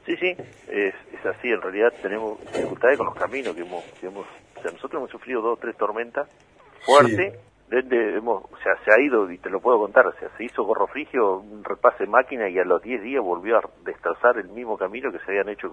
Sí, sí, es así. En realidad tenemos dificultades con los caminos o sea, nosotros hemos sufrido 2 o 3 tormentas fuertes. Sí. O sea, se ha ido, y te lo puedo contar, o sea, se hizo Gorro Frigio, un repase de máquina, y a los 10 días volvió a destrozar el mismo camino que se habían hecho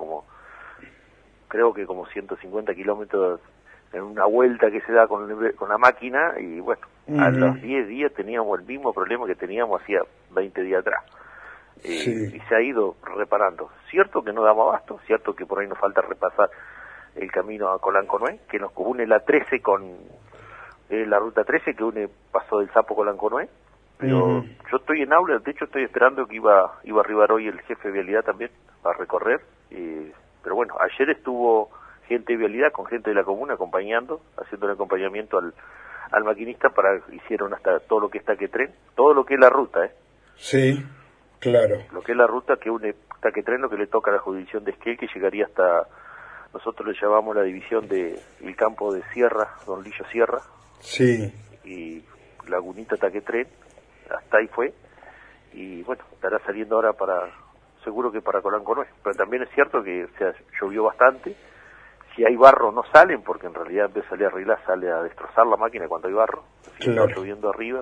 creo que como 150 kilómetros en una vuelta que se da con la máquina, y bueno, a los 10 días teníamos el mismo problema que teníamos hacía 20 días atrás. Sí. Y se ha ido reparando. Cierto que no damos abasto, cierto que por ahí nos falta repasar el camino a Colanconué, que nos une la 13 con la ruta 13 que une Paso del Sapo Colanconué, pero yo estoy en aula, de hecho estoy esperando que iba a arribar hoy el jefe de vialidad también a recorrer, pero bueno, ayer estuvo gente de vialidad con gente de la comuna acompañando, haciendo el acompañamiento al maquinista hicieron hasta todo lo que es Taquetren, todo lo que es la ruta, Sí, claro. lo que es la ruta que une Taquetren, lo que le toca a la jurisdicción de Esquel, que llegaría hasta, nosotros le llamamos la división de el campo de Sierra, Don Lillo Sierra, Sí. y Lagunita Taquetren, hasta ahí fue, y bueno, estará saliendo ahora seguro que para Colanconué, pero también es cierto que, o sea, llovió bastante. Si hay barro no salen, porque en realidad en vez de salir a arreglar sale a destrozar la máquina cuando hay barro, así que está lloviendo arriba,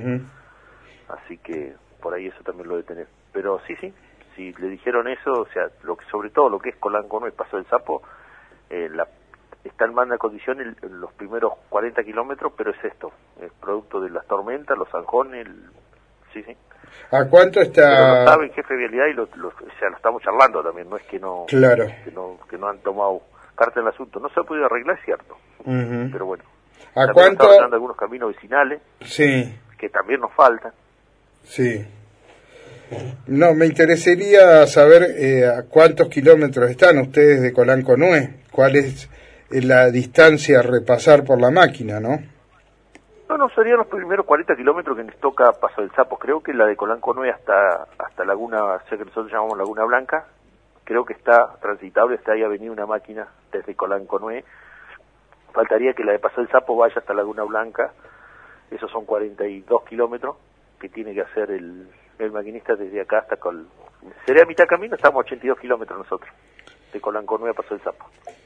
así que por ahí eso también lo de tener. Pero sí, si le dijeron eso, o sea, sobre todo lo que es Colanconué, Paso del Sapo, está en mala condición en los primeros 40 kilómetros, pero es esto, es producto de las tormentas, los zanjones, sí. ¿A cuánto está? Pero lo sabe el jefe de vialidad y o sea, lo estamos charlando también, no es que no, claro, que no han tomado carta en el asunto. No se ha podido arreglar, es cierto, pero bueno. ¿A también cuánto? está arreglando algunos caminos vecinales, Sí. que también nos faltan. Sí. No, me interesaría saber a cuántos kilómetros están ustedes de Colanconué, cuál es la distancia a repasar por la máquina, ¿no? No, serían los primeros 40 kilómetros que nos toca Paso del Sapo. Creo que la de Colanconué hasta Laguna, o sea, que nosotros llamamos Laguna Blanca, creo que está transitable, está ahí a venir una máquina desde Colanconué. Faltaría que la de Paso del Sapo vaya hasta Laguna Blanca, esos son 42 kilómetros que tiene que hacer el maquinista desde acá hasta sería mitad camino, estamos a 82 kilómetros nosotros, de Colanconué a Paso del Sapo.